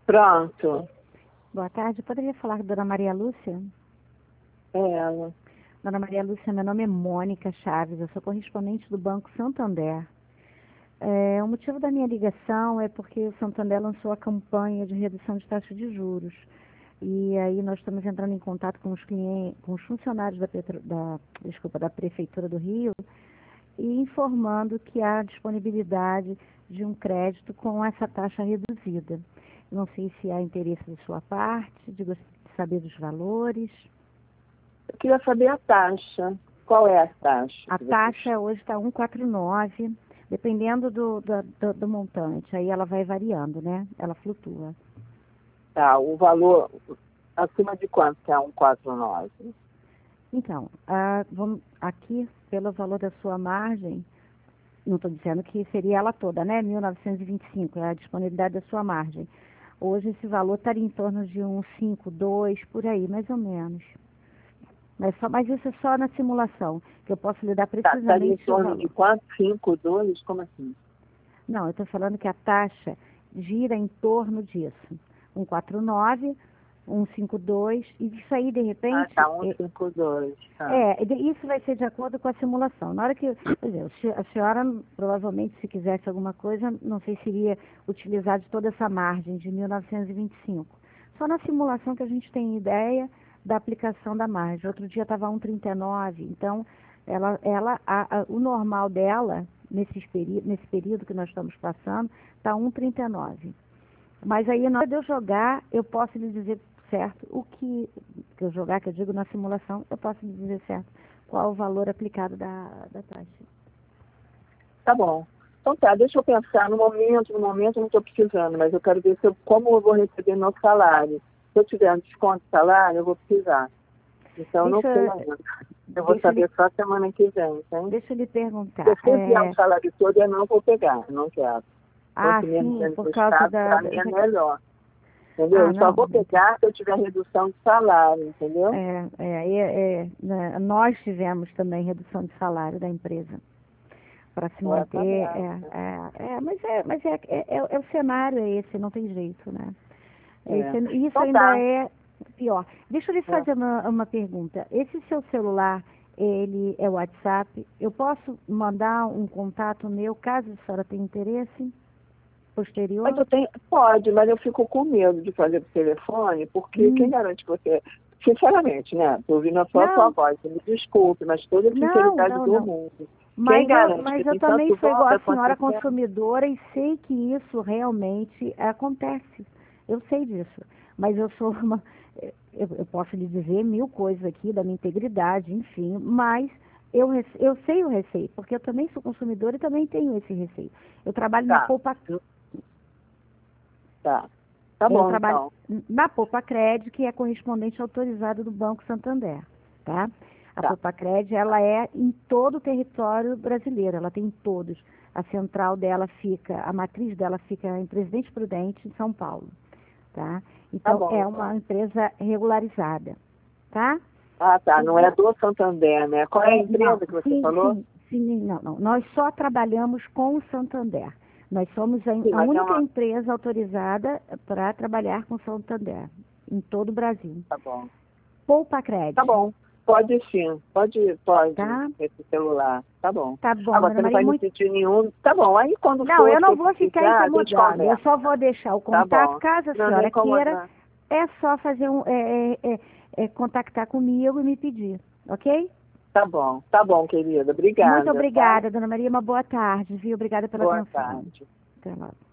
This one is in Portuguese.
Pronto. Boa tarde, poderia falar com a dona Maria Lúcia? É ela. Dona Maria Lúcia, meu nome é Mônica Chaves, eu sou correspondente do Banco Santander. O motivo da minha ligação é porque o Santander lançou a campanha de redução de taxa de juros. E aí nós estamos entrando em contato com os clientes, com os funcionários da Prefeitura do Rio e informando que há disponibilidade de um crédito com essa taxa reduzida. Não sei se há interesse da sua parte, de saber dos valores. Eu queria saber a taxa. Qual é a taxa? A taxa hoje está 1,49, dependendo do montante. Aí ela vai variando, né? Ela flutua. Tá, o valor acima de quanto que é 1,49? Então, aqui, pelo valor da sua margem, não estou dizendo que seria ela toda, né? 1.925 é a disponibilidade da sua margem. Hoje esse valor estaria em torno de uns 5,2, por aí, mais ou menos. Mas isso é só na simulação, que eu posso lhe dar Tá, estaria em precisamente o torno valor. de quanto? 5,2? Como assim? Não, eu estou falando que a taxa gira em torno disso. 1,49, 1,52, e isso aí, de repente... Ah, tá, 1,52. Tá. Isso vai ser de acordo com a simulação. Na hora que, por exemplo, a senhora, provavelmente, se quisesse alguma coisa, não sei se iria utilizar de toda essa margem de 1.925. Só na simulação que a gente tem ideia da aplicação da margem. Outro dia estava 1,39, então, o normal dela, nesse período que nós estamos passando, está 1,39. Mas aí, na hora de eu jogar, eu posso lhe dizer certo o que eu jogar, que eu digo na simulação, eu posso lhe dizer certo qual o valor aplicado da taxa. Tá bom. Então tá, deixa eu pensar. No momento eu não estou precisando, mas eu quero ver como eu vou receber meu salário. Se eu tiver um desconto de salário, eu vou precisar. Então eu não sei ainda. Eu vou saber só semana que vem, tá? Deixa eu lhe perguntar. Se eu vier o salário todo, eu não vou pegar, eu não quero. Sim, por causa para mim é melhor. Entendeu? Eu só vou pegar se eu tiver redução de salário, entendeu? Nós tivemos também redução de salário da empresa para se manter. Mas o cenário é esse, não tem jeito, né? Isso então, ainda é pior. Deixa eu lhe fazer uma pergunta. Esse seu celular, ele é WhatsApp? Eu posso mandar um contato meu, caso a senhora tenha interesse? Posterior? Pode, mas eu fico com medo de fazer por telefone, porque quem garante que você... Sinceramente, né? Estou ouvindo a sua voz, me desculpe, mas toda a sinceridade do mundo. Mas eu também sou igual a senhora consumidora e sei que isso realmente acontece. Eu sei disso. Mas eu sou eu posso lhe dizer 1000 coisas aqui da minha integridade, enfim, mas eu sei o receio, porque eu também sou consumidora e também tenho esse receio. Eu trabalho na Poupa... Tá bom, então. Na Poupa-Cred, que é correspondente autorizada do Banco Santander, tá? A Poupa-Cred, ela é em todo o território brasileiro, ela tem em todos. A central dela a matriz dela fica em Presidente Prudente, em São Paulo, tá? Então, é uma empresa regularizada, tá? Ah, tá, não é do Santander, né? Qual é a empresa que você falou? Não. Nós só trabalhamos com o Santander. Nós somos a única empresa autorizada para trabalhar com o Santander, em todo o Brasil. Tá bom. Poupa-Cred. Tá bom. Pode sim. Pode. Tá? Esse celular. Tá bom. Tá bom. Agora, você não vai me sentir nenhum... Tá bom. Aí quando Não, eu não vou ficar incomodada. Eu só vou deixar o contato. Caso a senhora queira, é só fazer contactar comigo e me pedir. Ok? Tá bom, querida. Obrigada. Muito obrigada, dona Maria. Uma boa tarde, viu? Obrigada pela atenção. Boa tarde. Até logo.